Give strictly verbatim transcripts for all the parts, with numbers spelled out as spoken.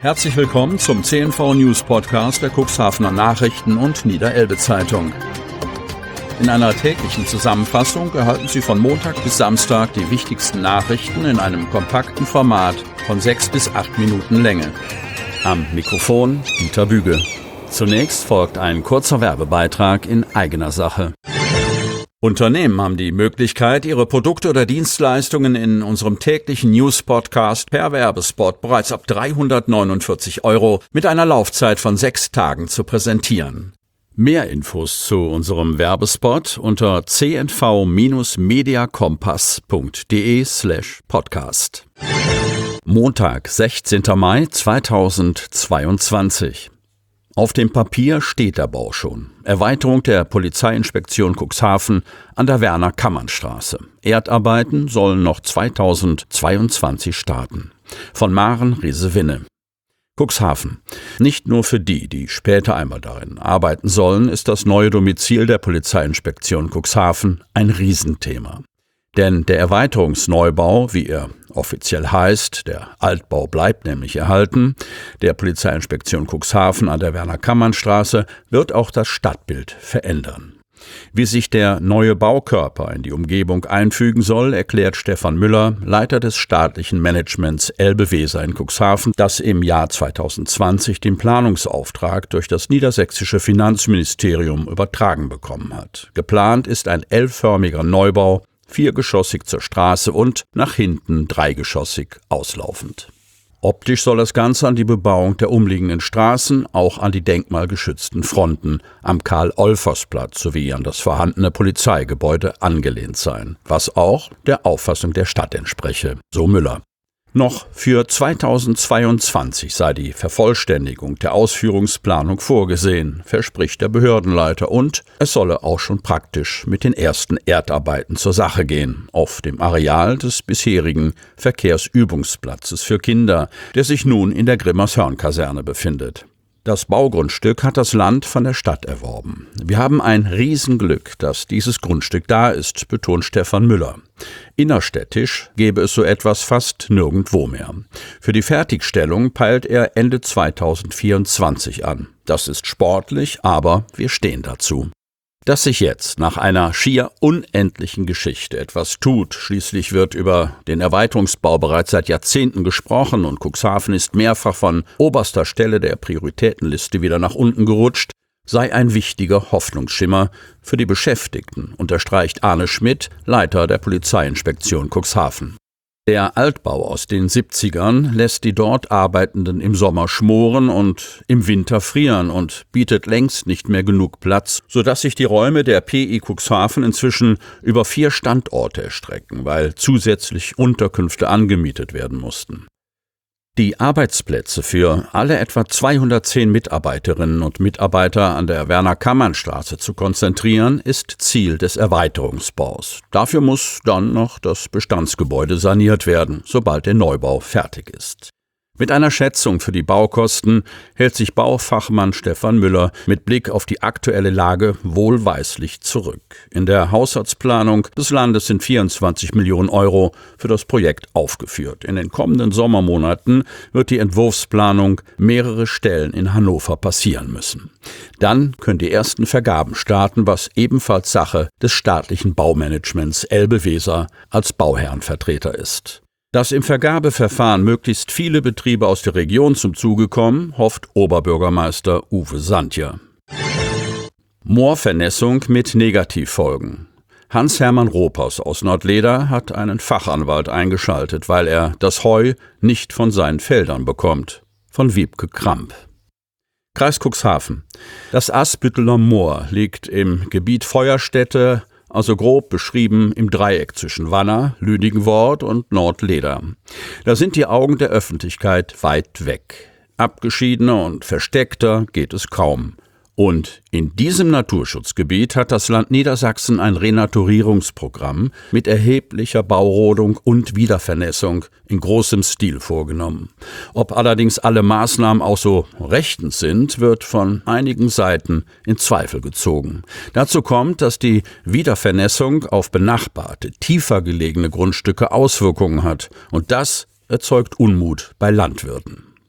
Herzlich willkommen zum C N V News Podcast der Cuxhavener Nachrichten und Niederelbe Zeitung. In einer täglichen Zusammenfassung erhalten Sie von Montag bis Samstag die wichtigsten Nachrichten in einem kompakten Format von sechs bis acht Minuten Länge. Am Mikrofon Dieter Büge. Zunächst folgt ein kurzer Werbebeitrag in eigener Sache. Unternehmen haben die Möglichkeit, ihre Produkte oder Dienstleistungen in unserem täglichen News-Podcast per Werbespot bereits ab dreihundertneunundvierzig Euro mit einer Laufzeit von sechs Tagen zu präsentieren. Mehr Infos zu unserem Werbespot unter c n v mediakompass punkt de slash podcast. Montag, sechzehnter Mai zweitausendzweiundzwanzig. Auf dem Papier steht der Bau schon. Erweiterung der Polizeiinspektion Cuxhaven an der Werner-Kammern-Straße. Erdarbeiten sollen noch zweitausendzweiundzwanzig starten. Von Maren Riese-Winne. Cuxhaven. Nicht nur für die, die später einmal darin arbeiten sollen, ist das neue Domizil der Polizeiinspektion Cuxhaven ein Riesenthema. Denn der Erweiterungsneubau, wie er offiziell heißt, der Altbau bleibt nämlich erhalten, der Polizeiinspektion Cuxhaven an der Werner-Kammern-Straße, wird auch das Stadtbild verändern. Wie sich der neue Baukörper in die Umgebung einfügen soll, erklärt Stefan Müller, Leiter des staatlichen Managements Elbe-Weser in Cuxhaven, das im Jahr zweitausendzwanzig den Planungsauftrag durch das niedersächsische Finanzministerium übertragen bekommen hat. Geplant ist ein L-förmiger Neubau, viergeschossig zur Straße und nach hinten dreigeschossig auslaufend. Optisch soll das Ganze an die Bebauung der umliegenden Straßen, auch an die denkmalgeschützten Fronten am Karl-Olfers-Platz sowie an das vorhandene Polizeigebäude angelehnt sein, was auch der Auffassung der Stadt entspreche, so Müller. Noch für zweitausendzweiundzwanzig sei die Vervollständigung der Ausführungsplanung vorgesehen, verspricht der Behördenleiter, und es solle auch schon praktisch mit den ersten Erdarbeiten zur Sache gehen, auf dem Areal des bisherigen Verkehrsübungsplatzes für Kinder, der sich nun in der Grimmershörn-Kaserne befindet. Das Baugrundstück hat das Land von der Stadt erworben. Wir haben ein Riesenglück, dass dieses Grundstück da ist, betont Stefan Müller. Innerstädtisch gäbe es so etwas fast nirgendwo mehr. Für die Fertigstellung peilt er Ende zweitausendvierundzwanzig an. Das ist sportlich, aber wir stehen dazu. Dass sich jetzt nach einer schier unendlichen Geschichte etwas tut, schließlich wird über den Erweiterungsbau bereits seit Jahrzehnten gesprochen und Cuxhaven ist mehrfach von oberster Stelle der Prioritätenliste wieder nach unten gerutscht, sei ein wichtiger Hoffnungsschimmer für die Beschäftigten, unterstreicht Arne Schmidt, Leiter der Polizeiinspektion Cuxhaven. Der Altbau aus den siebzigern lässt die dort Arbeitenden im Sommer schmoren und im Winter frieren und bietet längst nicht mehr genug Platz, sodass sich die Räume der P I Cuxhaven inzwischen über vier Standorte erstrecken, weil zusätzlich Unterkünfte angemietet werden mussten. Die Arbeitsplätze für alle etwa zweihundertzehn Mitarbeiterinnen und Mitarbeiter an der Werner-Kammern-Straße zu konzentrieren, ist Ziel des Erweiterungsbaus. Dafür muss dann noch das Bestandsgebäude saniert werden, sobald der Neubau fertig ist. Mit einer Schätzung für die Baukosten hält sich Baufachmann Stefan Müller mit Blick auf die aktuelle Lage wohlweislich zurück. In der Haushaltsplanung des Landes sind vierundzwanzig Millionen Euro für das Projekt aufgeführt. In den kommenden Sommermonaten wird die Entwurfsplanung mehrere Stellen in Hannover passieren müssen. Dann können die ersten Vergaben starten, was ebenfalls Sache des staatlichen Baumanagements Elbe-Weser als Bauherrenvertreter ist. Dass im Vergabeverfahren möglichst viele Betriebe aus der Region zum Zuge kommen, hofft Oberbürgermeister Uwe Sandja. Moorvernässung mit Negativfolgen. Hans-Hermann Ropers aus Nordleder hat einen Fachanwalt eingeschaltet, weil er das Heu nicht von seinen Feldern bekommt. Von Wiebke Kramp. Kreis Cuxhaven. Das Asbütteler Moor liegt im Gebiet Feuerstätte, also grob beschrieben im Dreieck zwischen Wanner, Lünigenwort und Nordleder. Da sind die Augen der Öffentlichkeit weit weg. Abgeschiedener und versteckter geht es kaum. Und in diesem Naturschutzgebiet hat das Land Niedersachsen ein Renaturierungsprogramm mit erheblicher Baurodung und Wiedervernässung in großem Stil vorgenommen. Ob allerdings alle Maßnahmen auch so rechtens sind, wird von einigen Seiten in Zweifel gezogen. Dazu kommt, dass die Wiedervernässung auf benachbarte, tiefer gelegene Grundstücke Auswirkungen hat. Und das erzeugt Unmut bei Landwirten.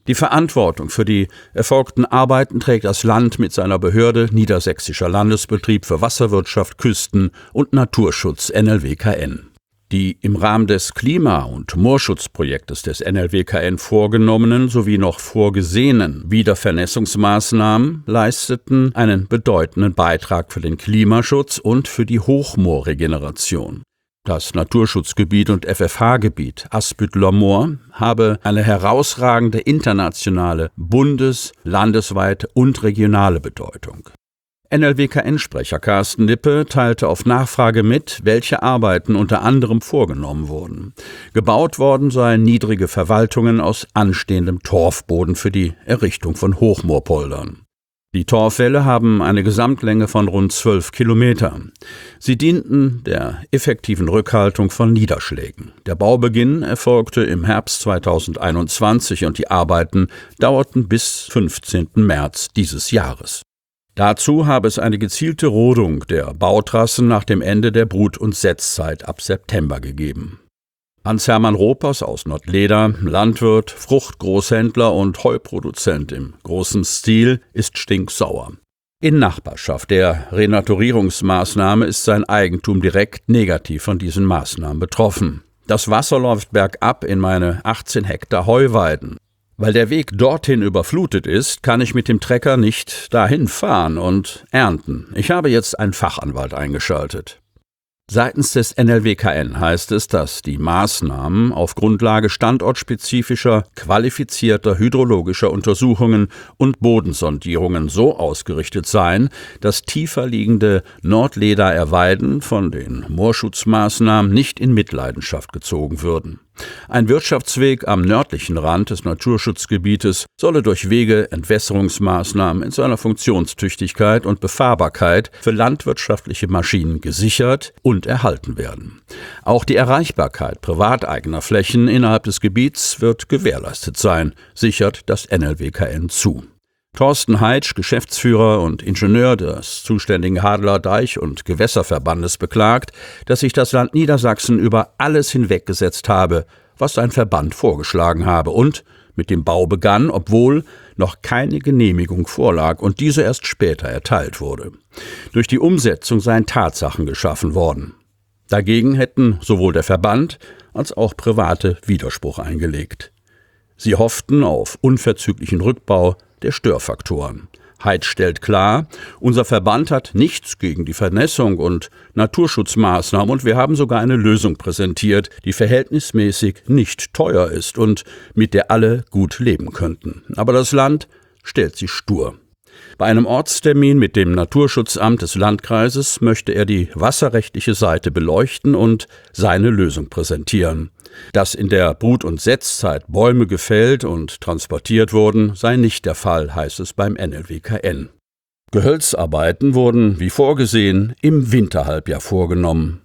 Die Verantwortung für die erfolgten Arbeiten trägt das Land mit seiner Behörde Niedersächsischer Landesbetrieb für Wasserwirtschaft, Küsten- und Naturschutz N L W K N. Die im Rahmen des Klima- und Moorschutzprojektes des N L W K N vorgenommenen sowie noch vorgesehenen Wiedervernässungsmaßnahmen leisteten einen bedeutenden Beitrag für den Klimaschutz und für die Hochmoorregeneration. Das Naturschutzgebiet und F F H-Gebiet Asbüttler Moor habe eine herausragende internationale, bundes-, landesweite und regionale Bedeutung. N L W K N-Sprecher Carsten Lippe teilte auf Nachfrage mit, welche Arbeiten unter anderem vorgenommen wurden. Gebaut worden seien niedrige Verwaltungen aus anstehendem Torfboden für die Errichtung von Hochmoorpoldern. Die Torfwälle haben eine Gesamtlänge von rund zwölf Kilometer. Sie dienten der effektiven Rückhaltung von Niederschlägen. Der Baubeginn erfolgte im Herbst zweitausendeinundzwanzig und die Arbeiten dauerten bis fünfzehnten März dieses Jahres. Dazu habe es eine gezielte Rodung der Bautrassen nach dem Ende der Brut- und Setzzeit ab September gegeben. Hans-Hermann Ropers aus Nordleda, Landwirt, Fruchtgroßhändler und Heuproduzent im großen Stil, ist stinksauer. In Nachbarschaft der Renaturierungsmaßnahme ist sein Eigentum direkt negativ von diesen Maßnahmen betroffen. Das Wasser läuft bergab in meine achtzehn Hektar Heuweiden. Weil der Weg dorthin überflutet ist, kann ich mit dem Trecker nicht dahin fahren und ernten. Ich habe jetzt einen Fachanwalt eingeschaltet. Seitens des N L W K N heißt es, dass die Maßnahmen auf Grundlage standortspezifischer, qualifizierter hydrologischer Untersuchungen und Bodensondierungen so ausgerichtet seien, dass tiefer liegende Nordleder Weiden von den Moorschutzmaßnahmen nicht in Mitleidenschaft gezogen würden. Ein Wirtschaftsweg am nördlichen Rand des Naturschutzgebietes solle durch Wege, Entwässerungsmaßnahmen in seiner Funktionstüchtigkeit und Befahrbarkeit für landwirtschaftliche Maschinen gesichert und erhalten werden. Auch die Erreichbarkeit privateigener Flächen innerhalb des Gebiets wird gewährleistet sein, sichert das N L W K N zu. Thorsten Heitsch, Geschäftsführer und Ingenieur des zuständigen Hadeler Deich- und Gewässerverbandes, beklagt, dass sich das Land Niedersachsen über alles hinweggesetzt habe, was sein Verband vorgeschlagen habe und mit dem Bau begann, obwohl noch keine Genehmigung vorlag und diese erst später erteilt wurde. Durch die Umsetzung seien Tatsachen geschaffen worden. Dagegen hätten sowohl der Verband als auch Private Widerspruch eingelegt. Sie hofften auf unverzüglichen Rückbau der Störfaktoren. Heitsch stellt klar, unser Verband hat nichts gegen die Vernässung und Naturschutzmaßnahmen und wir haben sogar eine Lösung präsentiert, die verhältnismäßig nicht teuer ist und mit der alle gut leben könnten. Aber das Land stellt sich stur. Bei einem Ortstermin mit dem Naturschutzamt des Landkreises möchte er die wasserrechtliche Seite beleuchten und seine Lösung präsentieren. Dass in der Brut- und Setzzeit Bäume gefällt und transportiert wurden, sei nicht der Fall, heißt es beim N L W K N. Gehölzarbeiten wurden, wie vorgesehen, im Winterhalbjahr vorgenommen.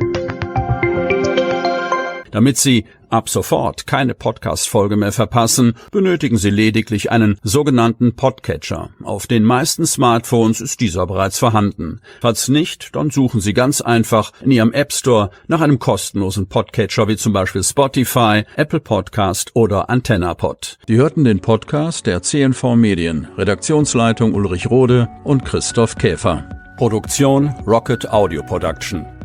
Damit Sie ab sofort keine Podcast-Folge mehr verpassen, benötigen Sie lediglich einen sogenannten Podcatcher. Auf den meisten Smartphones ist dieser bereits vorhanden. Falls nicht, dann suchen Sie ganz einfach in Ihrem App Store nach einem kostenlosen Podcatcher wie zum Beispiel Spotify, Apple Podcast oder AntennaPod. Sie hörten den Podcast der C N V Medien, Redaktionsleitung Ulrich Rode und Christoph Käfer. Produktion Rocket Audio Production.